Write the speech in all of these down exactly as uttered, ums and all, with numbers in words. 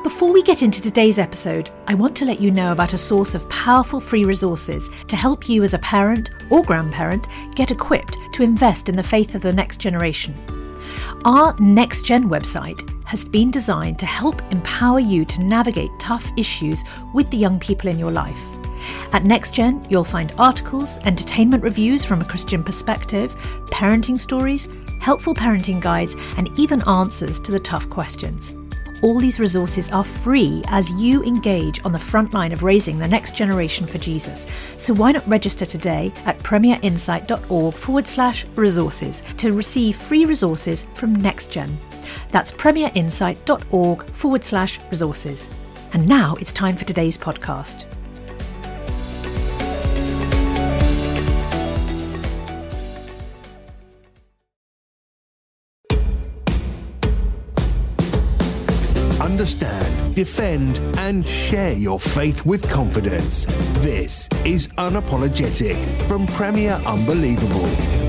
Before we get into today's episode, I want to let you know about a source of powerful free resources to help you as a parent or grandparent get equipped to invest in the faith of the next generation. Our Next Gen website has been designed to help empower you to navigate tough issues with the young people in your life. At Next Gen, you'll find articles, entertainment reviews from a Christian perspective, parenting stories, helpful parenting guides, and even answers to the tough questions. All these resources are free as you engage on the front line of raising the next generation for Jesus. So why not register today at premierinsight.org forward slash resources to receive free resources from NextGen. That's premierinsight.org forward slash resources. And now it's time for today's podcast. Understand, defend, and share your faith with confidence. This is Unapologetic from Premier Unbelievable.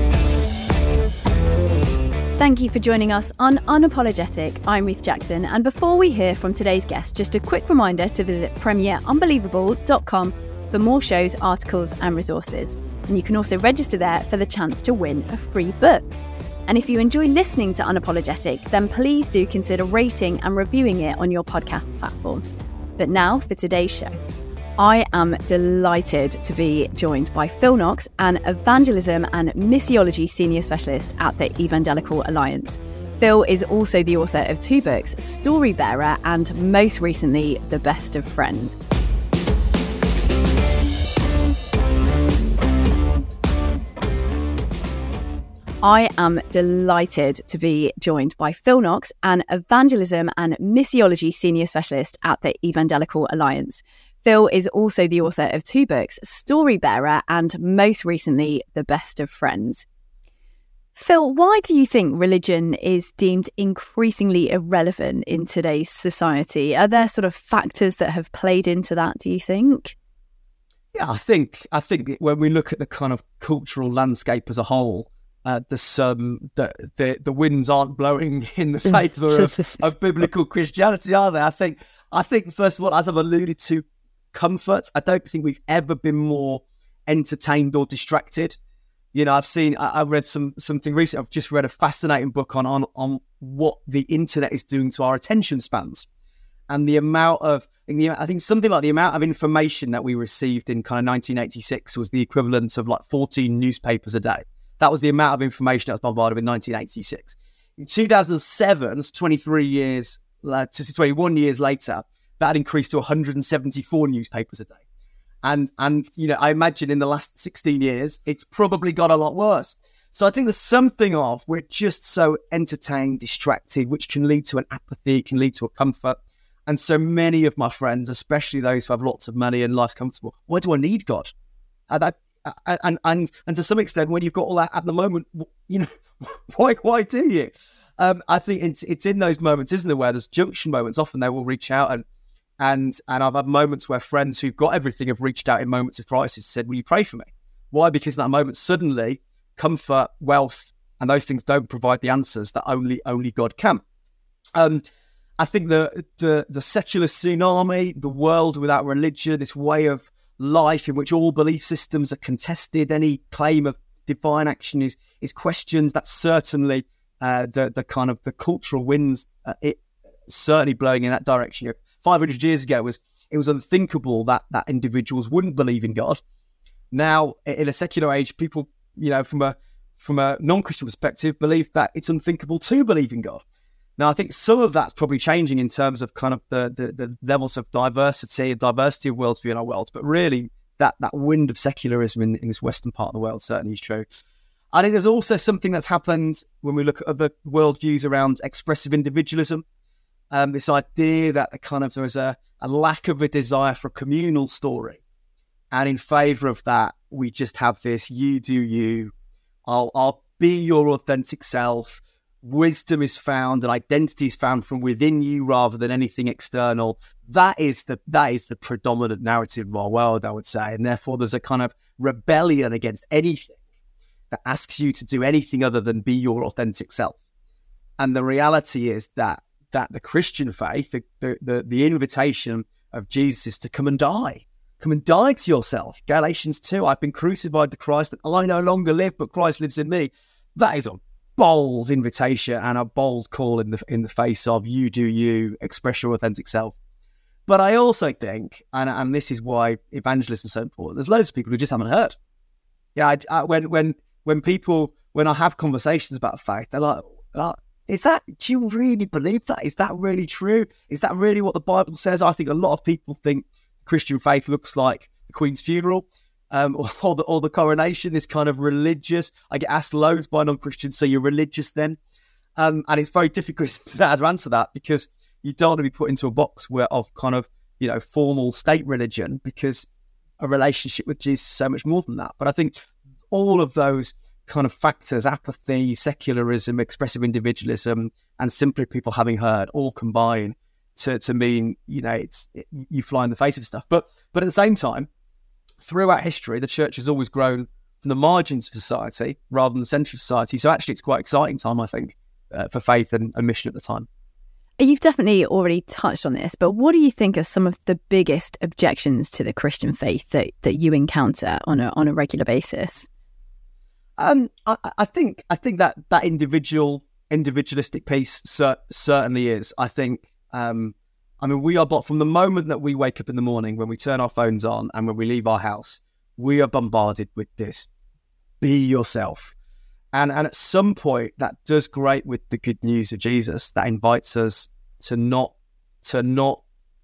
Thank you for joining us on Unapologetic. I'm Ruth Jackson, and before we hear from today's guest, just a quick reminder to visit premier unbelievable dot com for more shows, articles, and resources. And you can also register there for the chance to win a free book. And if you enjoy listening to Unapologetic, then please do consider rating and reviewing it on your podcast platform. But now for today's show. I am delighted to be joined by Phil Knox, an evangelism and missiology senior specialist at the Evangelical Alliance. Phil is also the author of two books, Storybearer and most recently, The Best of Friends. I am delighted to be joined by Phil Knox, an evangelism and missiology senior specialist at the Evangelical Alliance. Phil is also the author of two books, Storybearer and most recently, The Best of Friends. Phil, why do you think religion is deemed increasingly irrelevant in today's society? Are there sort of factors that have played into that, do you think? Yeah, I think I think when we look at the kind of cultural landscape as a whole, Uh, the, um, the, the the winds aren't blowing in the favour of, of biblical Christianity, are they? I think, I think, first of all, as I've alluded to, comfort. I don't think we've ever been more entertained or distracted. You know, I've seen, I, I've read some something recent. I've just read a fascinating book on, on on what the internet is doing to our attention spans, and the amount of, I think something like the amount of information that we received in kind of nineteen eighty-six was the equivalent of like fourteen newspapers a day. That was the amount of information that was bombarded in nineteen eighty-six. In two thousand seven, twenty-three years, uh, twenty-one years later, that had increased to one hundred seventy-four newspapers a day. And, and you know, I imagine in the last sixteen years, it's probably got a lot worse. So I think there's something of, we're just so entertained, distracted, which can lead to an apathy, can lead to a comfort. And so many of my friends, especially those who have lots of money and life's comfortable, why do I need God? And that, And, and and to some extent, when you've got all that at the moment, you know, why why do you? Um, I think it's it's in those moments, isn't it, where there's junction moments. Often they will reach out, and and and I've had moments where friends who've got everything have reached out in moments of crisis, said, "Will you pray for me?" Why? Because in that moment, suddenly, comfort, wealth, and those things don't provide the answers that only only God can. Um, I think the the the secular tsunami, the world without religion, this way of life in which all belief systems are contested, any claim of divine action is is questioned. That's certainly uh, the the kind of the cultural winds, uh, it certainly blowing in that direction. five hundred years ago, it was it was unthinkable that that individuals wouldn't believe in God. Now, in a secular age, people, you know, from a from a non-Christian perspective, believe that it's unthinkable to believe in God. Now, I think some of that's probably changing in terms of kind of the, the, the levels of diversity and diversity of worldview in our world. But really, that, that wind of secularism in, in this Western part of the world certainly is true. I think there's also something that's happened when we look at other worldviews around expressive individualism. Um, this idea that a kind of there is a, a lack of a desire for a communal story. And in favour of that, we just have this, you do you, I'll, I'll be your authentic self. Wisdom is found and identity is found from within you rather than anything external. That is the that is the predominant narrative of our world, I would say. And therefore, there's a kind of rebellion against anything that asks you to do anything other than be your authentic self. And the reality is that that the Christian faith, the, the, the, the invitation of Jesus is to come and die. Come and die to yourself. Galatians two, I've been crucified to Christ, and I no longer live, but Christ lives in me. That is a bold invitation and a bold call in the in the face of you do you, express your authentic self. But I also think, and, and this is why evangelism is so important, there's loads of people who just haven't heard. Yeah, I, I, when when when people, when I have conversations about faith, they're like, like, is that, do you really believe that? Is that really true? Is that really what the Bible says? I think a lot of people think Christian faith looks like the Queen's funeral um, or, or, the, or the coronation, this kind of religious. I get asked loads by non-Christians, so you're religious then? Um, and it's very difficult to answer that because you don't want to be put into a box where of kind of, you know, formal state religion, because a relationship with Jesus is so much more than that. But I think all of those kind of factors, apathy, secularism, expressive individualism, and simply people having heard, all combine to to mean, you know, it's it, you fly in the face of stuff. But but at the same time, throughout history, the church has always grown from the margins of society rather than the centre of society. So actually, it's quite exciting time, I think, uh, for faith and, and mission at the time. You've definitely already touched on this, but what do you think are some of the biggest objections to the Christian faith that, that you encounter on a on a regular basis? Um, I, I think I think that that individual individualistic piece cer- certainly is. I think. Um, I mean, we are, but from the moment that we wake up in the morning, when we turn our phones on and when we leave our house, we are bombarded with this: be yourself. And and at some point, that does great with the good news of Jesus. That invites us to not to not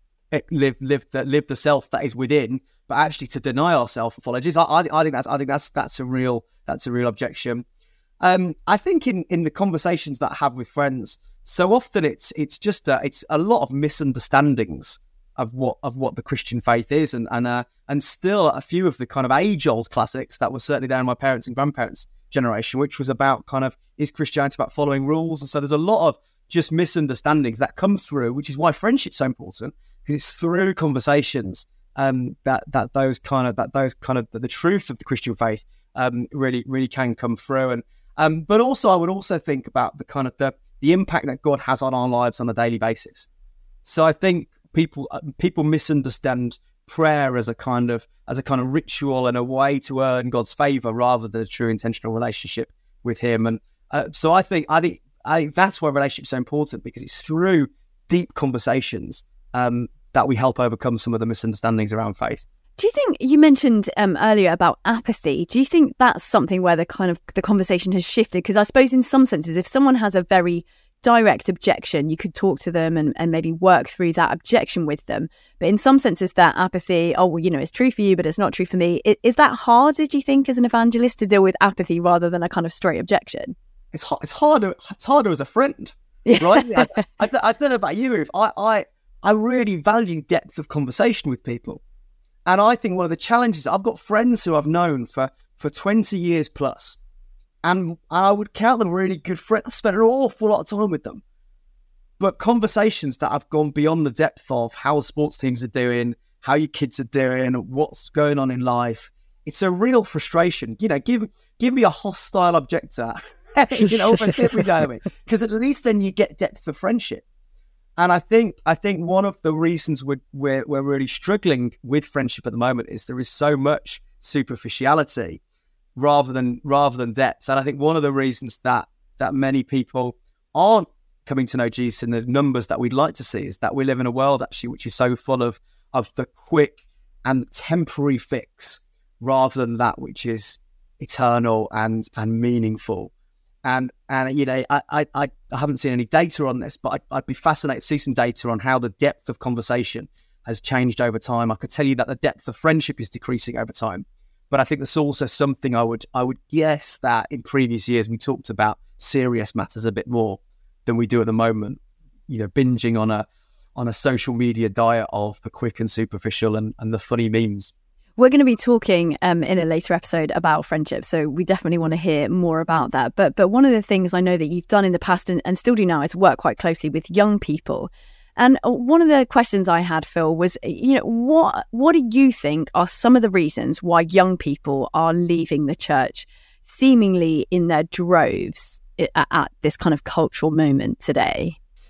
live live the, live the self that is within, but actually to deny ourselves and follow Jesus. I, I, I think that's I think that's that's a real that's a real objection. Um, I think in, in the conversations that I have with friends, so often it's it's just a, it's a lot of misunderstandings of what of what the Christian faith is, and and uh, and still a few of the kind of age old classics that were certainly there in my parents' and grandparents' generation, which was about kind of, is Christianity about following rules? And so there's a lot of just misunderstandings that come through, which is why friendship's so important, because it's through conversations um, that that those kind of that those kind of the, the truth of the Christian faith um, really really can come through. And um, but also I would also think about the kind of the the impact that God has on our lives on a daily basis. So I think people uh, people misunderstand prayer as a kind of as a kind of ritual and a way to earn God's favor rather than a true intentional relationship with Him. And uh, so I think I think I think that's why relationships are so important, because it's through deep conversations um, that we help overcome some of the misunderstandings around faith. Do you think, you mentioned um, earlier about apathy, do you think that's something where the kind of the conversation has shifted? Because I suppose in some senses, if someone has a very direct objection, you could talk to them and, and maybe work through that objection with them. But in some senses, that apathy, oh, well, you know, it's true for you, but it's not true for me. Is, is that harder, do you think, as an evangelist to deal with apathy rather than a kind of straight objection? It's hard, it's harder. It's harder as a friend, right? I, I, I don't know about you, Ruth. I, I I really value depth of conversation with people, and I think one of the challenges, I've got friends who I've known for for twenty years plus, and I would count them really good friends. I've spent an awful lot of time with them, but conversations that have gone beyond the depth of how sports teams are doing, how your kids are doing, what's going on in life. It's a real frustration. You know, give give me a hostile objector. You know, almost every day of it, because at least then you get depth of friendship. And I think I think one of the reasons we're, we're we're really struggling with friendship at the moment is there is so much superficiality rather than rather than depth. And I think one of the reasons that that many people aren't coming to know Jesus in the numbers that we'd like to see is that we live in a world actually which is so full of of the quick and temporary fix rather than that which is eternal and and meaningful. And, and you know, I, I, I haven't seen any data on this, but I'd, I'd be fascinated to see some data on how the depth of conversation has changed over time. I could tell you that the depth of friendship is decreasing over time. But I think there's also something I would I would guess that in previous years we talked about serious matters a bit more than we do at the moment. You know, binging on a on a social media diet of the quick and superficial and, and the funny memes. We're going to be talking um, in a later episode about friendship, so we definitely want to hear more about that. But but one of the things I know that you've done in the past and, and still do now is work quite closely with young people. And one of the questions I had, Phil, was, you know, what what do you think are some of the reasons why young people are leaving the church seemingly in their droves at, at this kind of cultural moment today?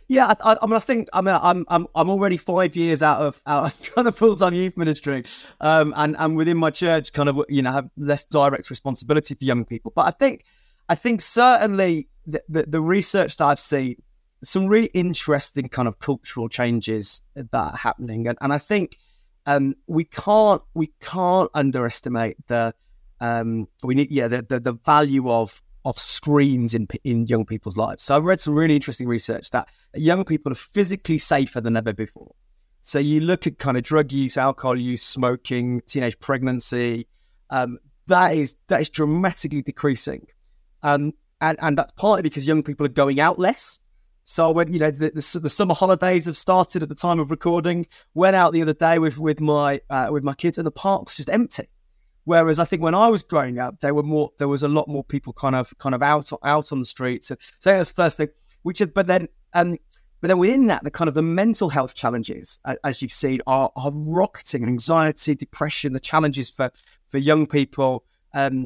Yeah, I, I, I mean, I think I mean, I'm I'm I'm already five years out of out of kind of full time youth ministry, um, and and within my church, kind of you know have less direct responsibility for young people. But I think I think certainly the the, the research that I've seen, some really interesting kind of cultural changes that are happening, and and I think um, we can't we can't underestimate the um, we need yeah the the, the value of. of screens in in young people's lives. So I've read some really interesting research that young people are physically safer than ever before. So you look at kind of drug use, alcohol use, smoking, teenage pregnancy, um, that is that is dramatically decreasing. Um, and, and that's partly because young people are going out less. So when, you know, the, the, the summer holidays have started at the time of recording, went out the other day with, with my uh, with my kids and the park's just empty. Whereas I think when I was growing up, there were more. There was a lot more people kind of, kind of out, out on the streets. So that's the first thing. Which, is, but then, um, but then within that, the kind of the mental health challenges, uh, as you've seen, are, are rocketing. Anxiety, depression, the challenges for, for young people um,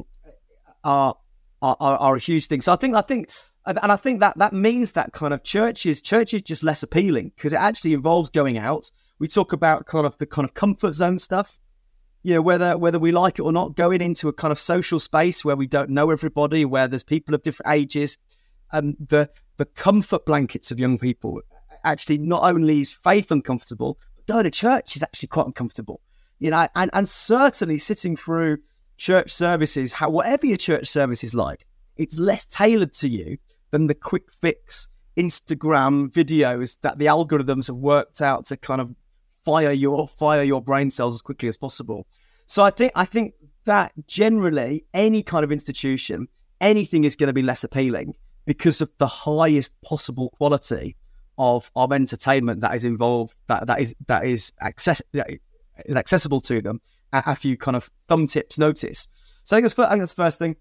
are, are are a huge thing. So I think, I think, and I think that that means that kind of churches, church is just less appealing because it actually involves going out. We talk about kind of the kind of comfort zone stuff. You know, whether whether we like it or not, going into a kind of social space where we don't know everybody, where there's people of different ages, and um, the the comfort blankets of young people actually not only is faith uncomfortable, but going to church is actually quite uncomfortable. You know, and, and certainly sitting through church services, how whatever your church service is like, it's less tailored to you than the quick fix Instagram videos that the algorithms have worked out to kind of fire your fire your brain cells as quickly as possible. So I think I think that generally any kind of institution, anything is going to be less appealing because of the highest possible quality of, of entertainment that is involved, that that is that is access that is accessible to them at a few kind of thumb tips notice. So I think that's, I think that's the first thing.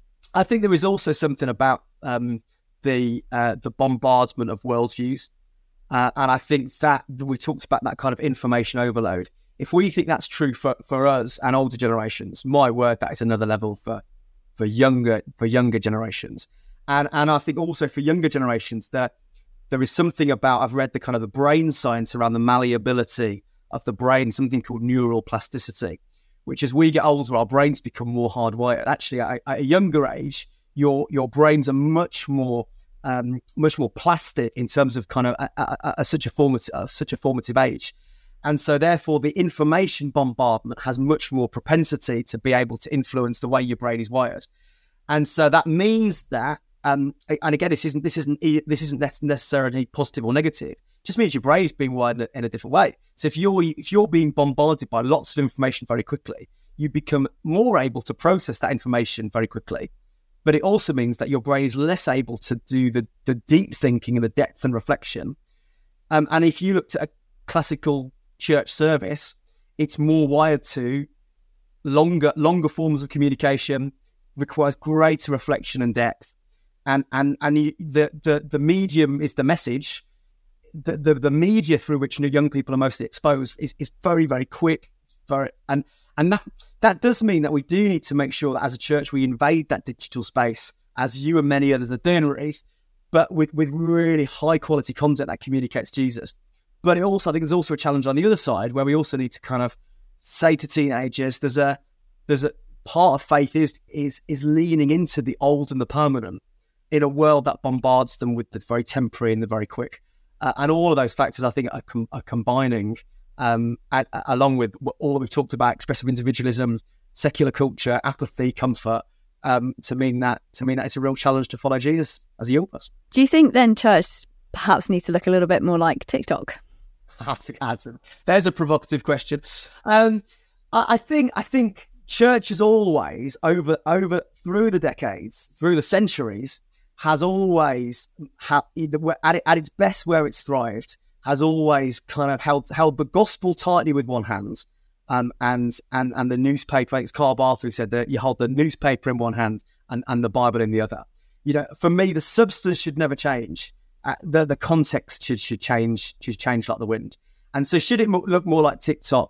I think there is also something about um, the uh, the bombardment of worldviews. Uh, and I think that we talked about that kind of information overload. If we think that's true for, for us and older generations, my word, that is another level for for younger for younger generations. And and I think also for younger generations that there is something about, I've read the kind of the brain science around the malleability of the brain, something called neural plasticity, which as we get older, our brains become more hardwired. Actually, at, at a younger age, your your brains are much more Um, much more plastic in terms of kind of a, a, a, such a formative, uh, such a formative age, and so therefore the information bombardment has much more propensity to be able to influence the way your brain is wired, and so that means that, um, and again, this isn't this isn't this isn't necessarily positive or negative. It just means your brain is being wired in a, in a different way. So if you're if you're being bombarded by lots of information very quickly, you become more able to process that information very quickly. But it also means that your brain is less able to do the, the deep thinking and the depth and reflection. Um, and if you looked at a classical church service, it's more wired to longer longer forms of communication, requires greater reflection and depth. And and and you, the, the the medium is the message. The, the the media through which young people are mostly exposed is, is very, very quick. It's very and and that that does mean that we do need to make sure that as a church we invade that digital space, as you and many others are doing already, but with, with really high quality content that communicates Jesus. But it also, I think there's also a challenge on the other side where we also need to kind of say to teenagers, there's a there's a part of faith is is is leaning into the old and the permanent in a world that bombards them with the very temporary and the very quick. Uh, and all of those factors, I think, are, com- are combining, um, at, at, along with all that we've talked about: expressive individualism, secular culture, apathy, comfort, um, to mean that to mean that it's a real challenge to follow Jesus as a young person. Do you think then church perhaps needs to look a little bit more like TikTok? There's a provocative question. Um, I, I think I think church has always, over over through the decades, through the centuries, has always ha- at, it, at its best where it's thrived, has always kind of held held the gospel tightly with one hand, um, and and and the newspaper. It's Karl Barth who said that you hold the newspaper in one hand and, and the Bible in the other. You know, for me, the substance should never change. Uh, the the context should should change should change like the wind. And so, should it mo- look more like TikTok,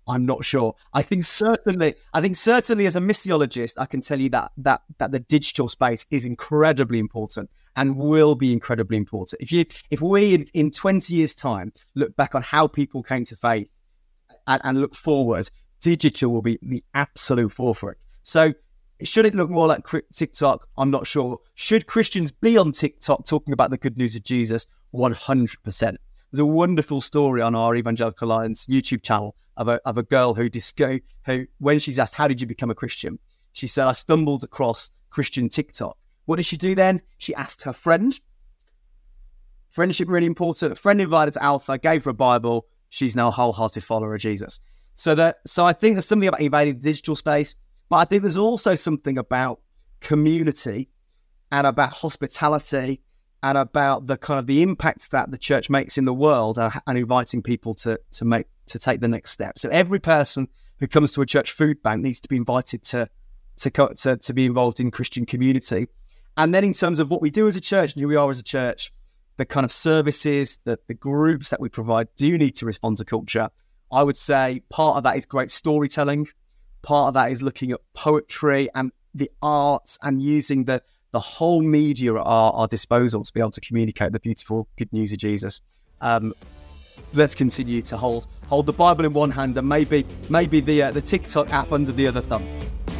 I'm not sure. I think certainly, I think certainly as a missiologist, I can tell you that that that the digital space is incredibly important and will be incredibly important. If you, if we in, in twenty years' time look back on how people came to faith and, and look forward, digital will be the absolute forefront. So, should it look more like TikTok? I'm not sure. Should Christians be on TikTok talking about the good news of Jesus? one hundred percent. There's a wonderful story on our Evangelical Alliance YouTube channel of a of a girl who, disco, who, when she's asked, how did you become a Christian? She said, I stumbled across Christian TikTok. What did she do then? She asked her friend. Friendship really important. A friend invited to Alpha, gave her a Bible. She's now a wholehearted follower of Jesus. So that, so I think there's something about invading the digital space, but I think there's also something about community and about hospitality and about the kind of the impact that the church makes in the world, uh, and inviting people to to make to take the next step. So every person who comes to a church food bank needs to be invited to to to, to be involved in Christian community. And then in terms of what we do as a church and who we are as a church, the kind of services, the, the groups that we provide do need to respond to culture. I would say part of that is great storytelling. Part of that is looking at poetry and the arts and using the the whole media at our, our disposal to be able to communicate the beautiful good news of Jesus. Um, let's continue to hold hold the Bible in one hand and maybe maybe the uh, the TikTok app under the other thumb.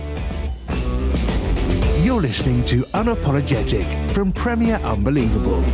You're listening to Unapologetic from Premier Unbelievable.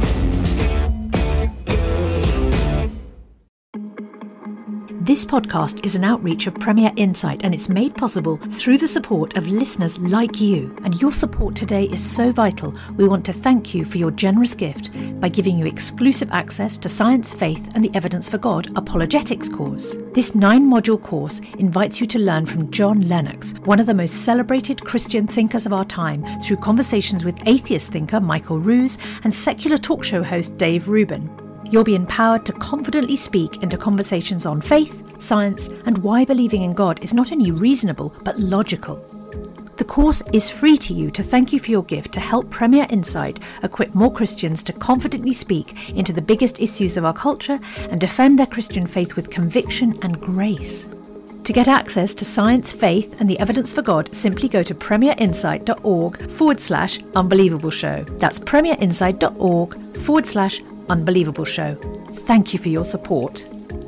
This podcast is an outreach of Premier Insight, and it's made possible through the support of listeners like you. And your support today is so vital. We want to thank you for your generous gift by giving you exclusive access to Science, Faith and the Evidence for God Apologetics course. This nine-module course invites you to learn from John Lennox, one of the most celebrated Christian thinkers of our time, through conversations with atheist thinker Michael Ruse and secular talk show host Dave Rubin. You'll be empowered to confidently speak into conversations on faith, science, and why believing in God is not only reasonable, but logical. The course is free to you to thank you for your gift to help Premier Insight equip more Christians to confidently speak into the biggest issues of our culture and defend their Christian faith with conviction and grace. To get access to Science, Faith and the Evidence for God, simply go to premierinsight.org forward slash unbelievable show. That's premierinsight.org forward slash Unbelievable Show. Thank you for your support.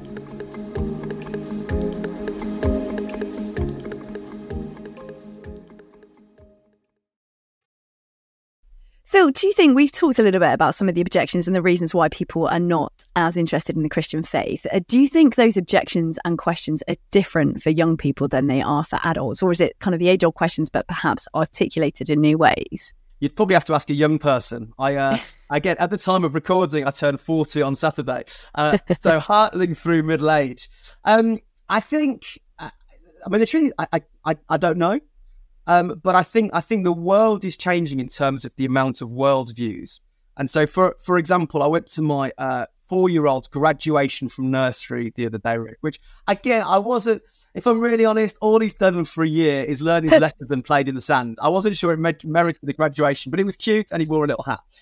Phil, do you think we've talked a little bit about some of the objections and the reasons why people are not as interested in the Christian faith? Uh, do you think those objections and questions are different for young people than they are for adults? Or is it kind of the age-old questions but perhaps articulated in new ways? You'd probably have to ask a young person. I, uh, I get at the time of recording, I turned forty on Saturday, uh, so hurtling through middle age. Um, I think, uh, I mean, the truth is, I, I, I don't know, um, but I think, I think the world is changing in terms of the amount of worldviews. And so, for for example, I went to my uh, four-year-old's graduation from nursery the other day, which again, I wasn't. If I'm really honest, all he's done for a year is learn his letters and played in the sand. I wasn't sure it med- merited the graduation, but it was cute and he wore a little hat.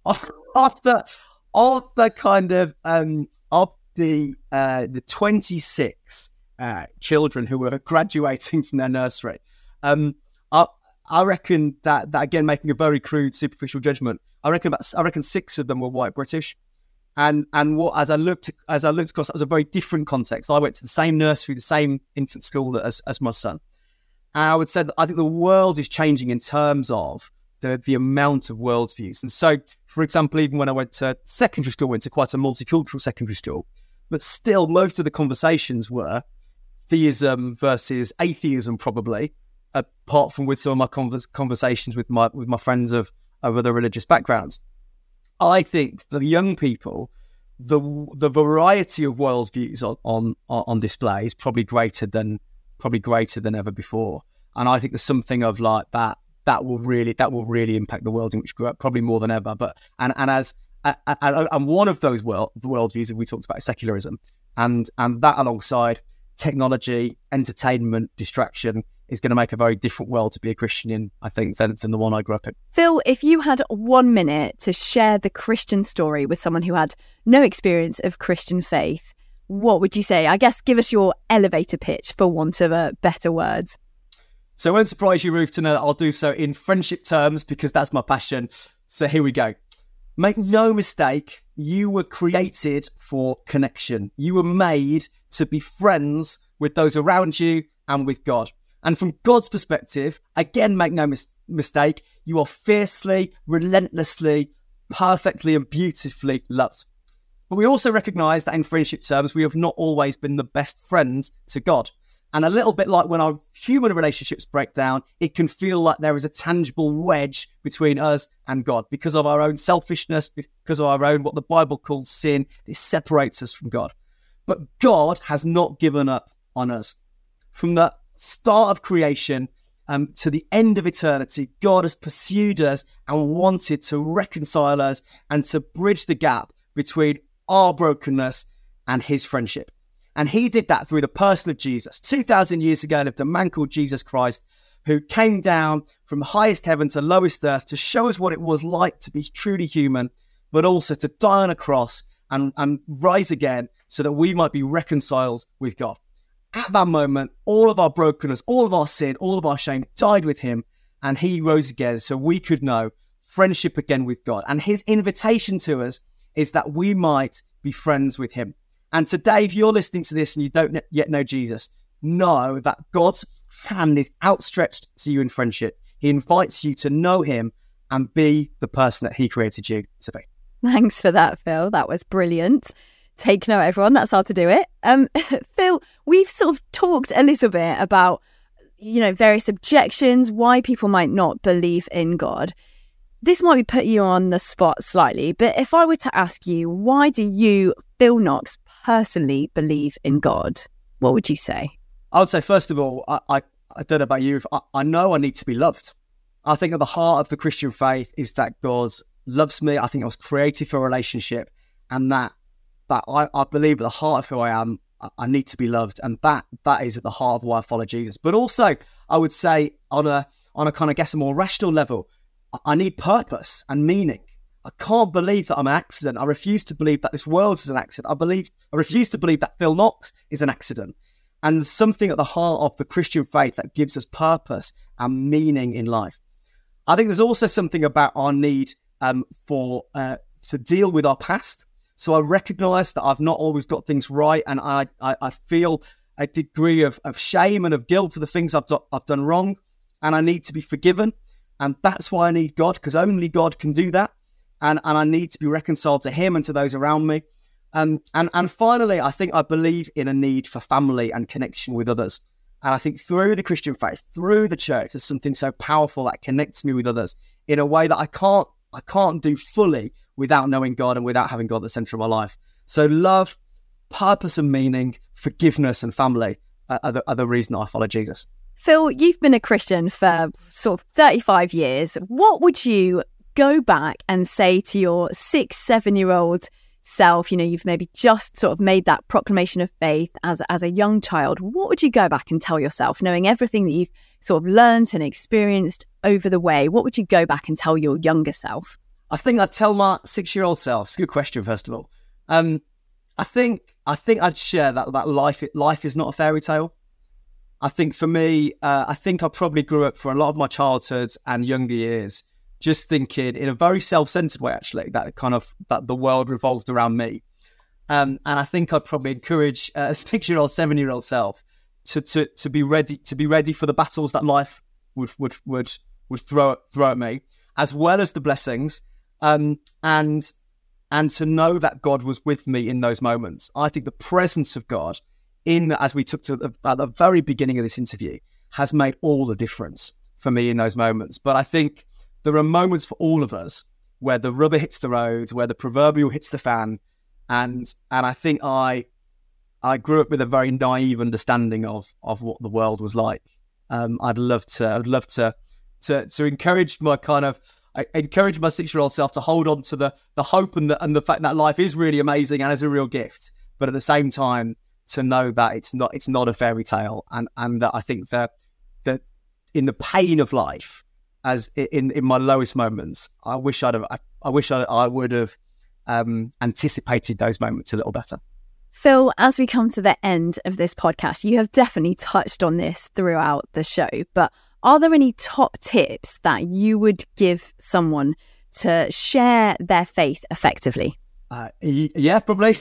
After, after kind of, um, of the, uh, the twenty-six uh, children who were graduating from their nursery, um, I, I reckon that, that, again, making a very crude, superficial judgment, I reckon about, I reckon six of them were white British. And and what as I looked as I looked across, that was a very different context. I went to the same nursery, the same infant school as as my son. And I would say that I think the world is changing in terms of the the amount of worldviews. And so, for example, even when I went to secondary school, I went to quite a multicultural secondary school, but still most of the conversations were theism versus atheism, probably, apart from with some of my convers- conversations with my with my friends of, of other religious backgrounds. I think for the young people, the the variety of worldviews on, on on display is probably greater than probably greater than ever before. And I think there's something of like that that will really that will really impact the world in which we grew up, probably more than ever. But and and as and, and one of those world worldviews that we talked about is secularism, and and that alongside technology, entertainment, distraction is going to make a very different world to be a Christian in, I think, than, than the one I grew up in. Phil, if you had one minute to share the Christian story with someone who had no experience of Christian faith, what would you say? I guess give us your elevator pitch, for want of a better word. So it won't surprise you, Ruth, to know that I'll do so in friendship terms because that's my passion. So here we go. Make no mistake, you were created for connection. You were made to be friends with those around you and with God. And from God's perspective, again, make no mis- mistake, you are fiercely, relentlessly, perfectly and beautifully loved. But we also recognise that in friendship terms, we have not always been the best friends to God. And a little bit like when our human relationships break down, it can feel like there is a tangible wedge between us and God because of our own selfishness, because of our own, what the Bible calls sin. This separates us from God. But God has not given up on us. From the start of creation um, to the end of eternity, God has pursued us and wanted to reconcile us and to bridge the gap between our brokenness and his friendship. And he did that through the person of Jesus. two thousand years ago, lived a man called Jesus Christ, who came down from highest heaven to lowest earth to show us what it was like to be truly human, but also to die on a cross and, and rise again so that we might be reconciled with God. At that moment, all of our brokenness, all of our sin, all of our shame died with him, and he rose again so we could know friendship again with God. And his invitation to us is that we might be friends with him. And today, if you're listening to this and you don't yet know Jesus, know that God's hand is outstretched to you in friendship. He invites you to know him and be the person that he created you to be. Thanks for that, Phil. That was brilliant. Take note, everyone. That's how to do it. Um, Phil, we've sort of talked a little bit about, you know, various objections, why people might not believe in God. This might be putting you on the spot slightly, but if I were to ask you, why do you, Phil Knox, personally believe in God, what would you say? I would say, first of all, I, I, I don't know about you, I, I know I need to be loved. I think at the heart of the Christian faith is that God loves me. I think I was created for a relationship, and that that I, I believe at the heart of who I am, I, I need to be loved, and that that is at the heart of why I follow Jesus. But also, I would say on a on a kind of guess a more rational level, I, I need purpose and meaning. I can't believe that I'm an accident. I refuse to believe that this world is an accident. I believe, I refuse to believe that Phil Knox is an accident. And there's something at the heart of the Christian faith that gives us purpose and meaning in life. I think there's also something about our need um, for uh, to deal with our past. So I recognise that I've not always got things right, and I I, I feel a degree of, of shame and of guilt for the things I've, do, I've done wrong, and I need to be forgiven. And that's why I need God, because only God can do that. And, and I need to be reconciled to him and to those around me. Um, and, and finally, I think I believe in a need for family and connection with others. And I think through the Christian faith, through the church, there's something so powerful that connects me with others in a way that I can't I can't do fully without knowing God and without having God at the centre of my life. So love, purpose and meaning, forgiveness and family are the, are the reason I follow Jesus. Phil, you've been a Christian for sort of thirty-five years. What would you go back and say to your six, seven-year-old self? You know, you've maybe just sort of made that proclamation of faith as, as a young child. What would you go back and tell yourself, knowing everything that you've sort of learned and experienced over the way? What would you go back and tell your younger self? I think I'd tell my six-year-old self. It's a good question, first of all. Um, I think I think I'd share that that life life is not a fairy tale. I think for me, uh, I think I probably grew up for a lot of my childhood and younger years just thinking in a very self-centered way, actually, that kind of that the world revolved around me. Um, and I think I'd probably encourage a six-year-old, seven-year-old self to to to be ready to be ready for the battles that life would would would would throw throw at me, as well as the blessings, um, and and to know that God was with me in those moments. I think the presence of God, in as we took to the, at the very beginning of this interview, has made all the difference for me in those moments. But I think there are moments for all of us where the rubber hits the road, where the proverbial hits the fan, and and I think I I grew up with a very naive understanding of of what the world was like. Um, I'd love to I'd love to to to encourage my kind of I encourage my six-year-old self to hold on to the the hope and the and the fact that life is really amazing and is a real gift, but at the same time to know that it's not it's not a fairy tale, and and that I think that that in the pain of life, as in, in my lowest moments, I wish I'd have, I, I wish I, I would have um, anticipated those moments a little better. Phil, as we come to the end of this podcast, you have definitely touched on this throughout the show, but are there any top tips that you would give someone to share their faith effectively? Uh, yeah, probably.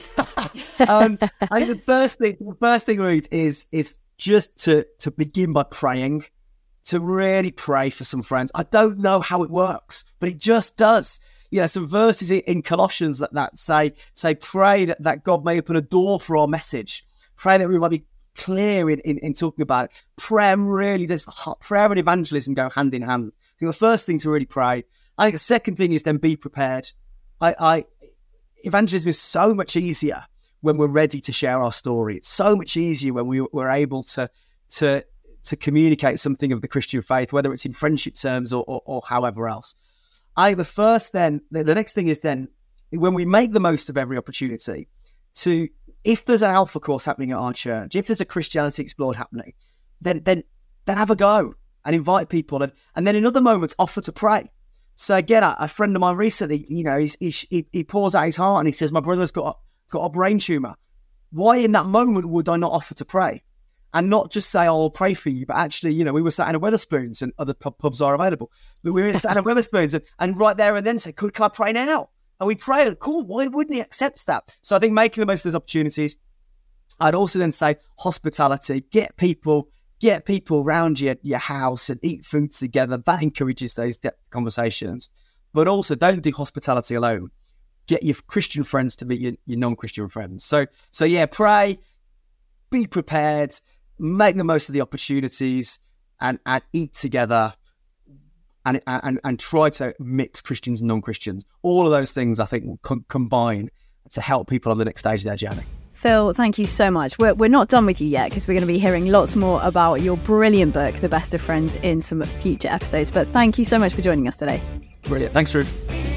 um, I think the first thing, the first thing, Ruth, is is just to to begin by praying, to really pray for some friends. I don't know how it works, but it just does. You know, some verses in Colossians that, that say, say, pray that, that God may open a door for our message. Pray that we might be clear in, in, in talking about it. Prayer really, there's prayer and evangelism go hand in hand. I think the first thing to really pray. I think the second thing is then be prepared. I, I evangelism is so much easier when we're ready to share our story. It's so much easier when we, we're able to, to, to communicate something of the Christian faith, whether it's in friendship terms or, or, or however else. I, the first then, the, the next thing is then, when we make the most of every opportunity to, if there's an Alpha course happening at our church, if there's a Christianity Explored happening, then then then have a go and invite people. And, and then in other moments, offer to pray. So again, a, a friend of mine recently, you know, he's, he, he pours out his heart and he says, my brother's got a, got a brain tumour. Why in that moment would I not offer to pray? And not just say, oh, I'll pray for you, but actually, you know, we were sat in a Wetherspoons and other pub, pubs are available. But we were sat in a Wetherspoons and, and right there and then say, could, can I pray now? And we pray, cool, why wouldn't he accept that? So I think making the most of those opportunities. I'd also then say hospitality, get people, get people around your, your house and eat food together. That encourages those depth conversations. But also don't do hospitality alone. Get your Christian friends to meet your, your non-Christian friends. So, so yeah, pray, be prepared, make the most of the opportunities, and, and eat together, and, and and try to mix Christians and non-Christians. All of those things, I think, will co- combine to help people on the next stage of their journey. Phil, thank you so much. We're, we're not done with you yet because we're going to be hearing lots more about your brilliant book, The Best of Friends, in some future episodes. But thank you so much for joining us today. Brilliant. Thanks, Ruth.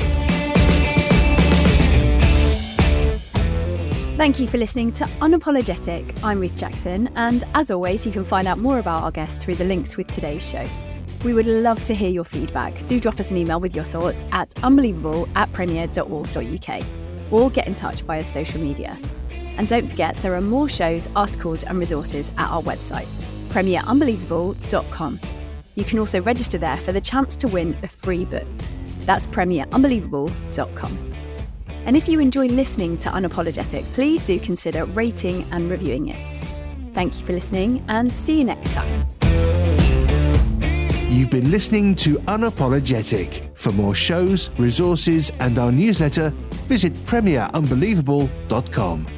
Thank you for listening to Unapologetic. I'm Ruth Jackson, and as always, you can find out more about our guests through the links with today's show. We would love to hear your feedback. Do drop us an email with your thoughts at unbelievable at premier dot org dot uk or get in touch via social media. And don't forget, there are more shows, articles and resources at our website, premier unbelievable dot com. You can also register there for the chance to win a free book. That's premier unbelievable dot com. And if you enjoy listening to Unapologetic, please do consider rating and reviewing it. Thank you for listening and see you next time. You've been listening to Unapologetic. For more shows, resources and our newsletter, visit premier unbelievable dot com.